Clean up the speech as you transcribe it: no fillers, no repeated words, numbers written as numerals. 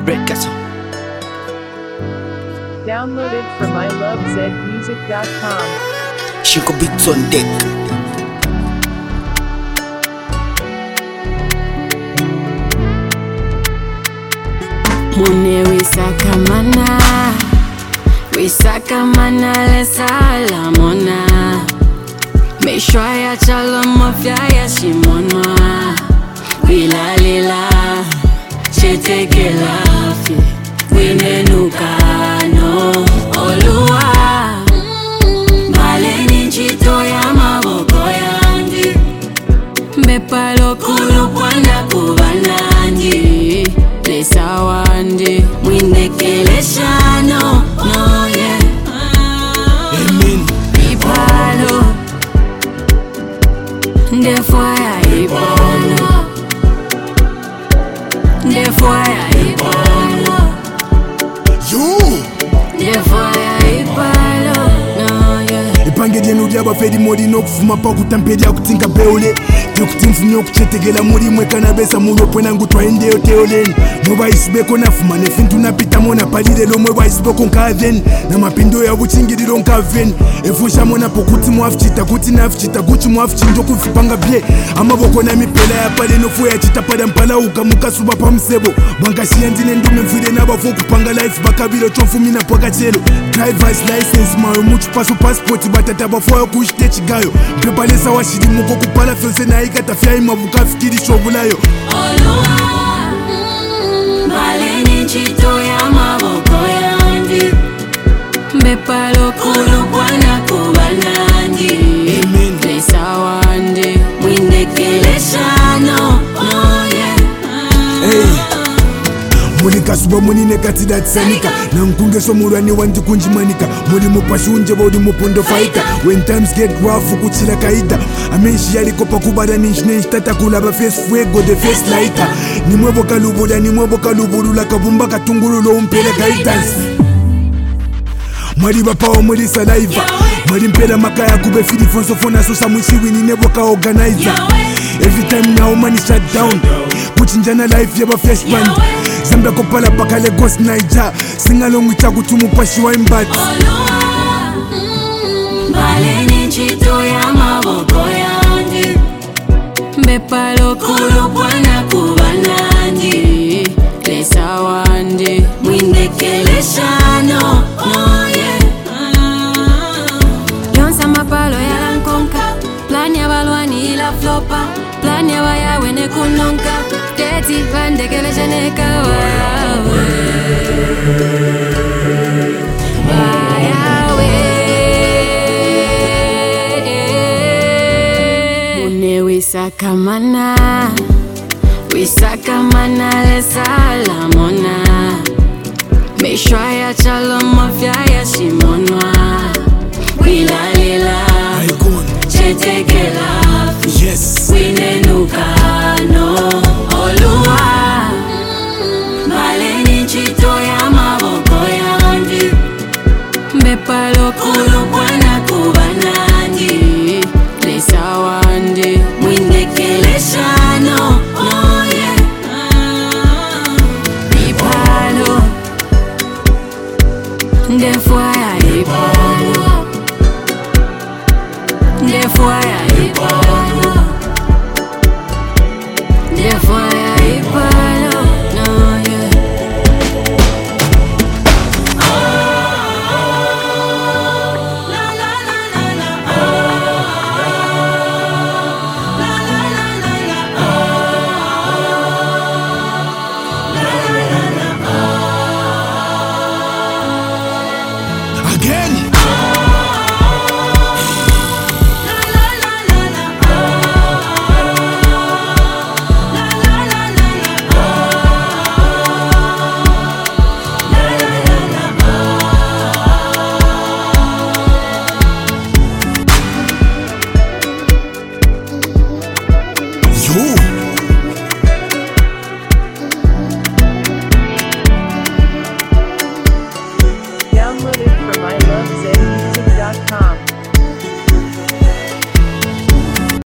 Breakazo. Downloaded from ilovezmusic.com. Chico Beats on deck. Mune wisakamana lesala mona Meshwaya chalomofya ya shimonwa Wilalila chetekela fi Winenukano Oluwa Maleni nchito ya maboko yandi Mbepalo kulupwana kubanandi Lesawandi Mwinekeleshano no yeah Amen. Ipalo Ndefoya ipalo Ndefoya ipalo Ndefoya ipalo no yeah Ipange djenu diaba fedi modi no kufuma pa kutampedia kutinka beole Yokutimfunyo kuchetegela muri mwekana besa muro pwena ngutwa ende yoteoleni Mwa isibeko nafuma nefintu napita mona palire lo mwa isibeko nkaveni Na mapindo ya buchingiriro nkaveni Efusha mona pokuti mwafichita kuti nafichita Guchi mwafichinjo kufipanga bie Amaboko na mipela ya pale nofu ya chita pada mpala uka muka suba pa msebo Bwanka shianzine ndume mfide naba foku panga life bakabilo chofu mina poka chelo Driver's license mayo muchu paso passport Batataba foya kushite chigayo Mpepalesa wa shidi muko kupala felse na ikata fya imabuka fikiri shobulayo Oluwa Maleni nchito ya maboko yandi Mbepalo kulupwana kubanandi Amen. Lesawandi Mwinekeleshano no yeah Hey Mulika suba munine katida tsanika Na nkungeso murani wanti kunjimanika Muli mupashi unjeba udi mupondo faika When times get rough kuchila kaida Amenshi yaliko pakubada ninshine tata kulaba face fuego the face lighter Nimwebo kalubula kabumba katungululo umpele guidance Mwali bapawa mwali saliva Mwali mpela makaya kube fili fonso fona sosa mwishiwi ninebo ka organizer Every time now money shut down Kuchinjana life yaba fresh band Zambia kopala paka Lagos Niger Singalongu cha kutumu pashi wa imbati Oluwa Maleni nchito ya maboko yandi Mbepalo kulupwana kubanandi Lesawandi Mwinekeleshano no yeah Yonsa mapalo ya nkonka Plan ya balwani ila flopa Plan ya waya wene kunonka Teti vandekeleshane kawawe Mune wisakamana lesala mona Meshwaya chalomofya ya shimonwa Wilalila Icon. chetekela Yes. Winenukano Oluwa Maleni nchito ya maboko yandi Mbepalo kulupwana kubanandi Lesawandi Mwinekeleshano no yeah Ipalo Ndefoya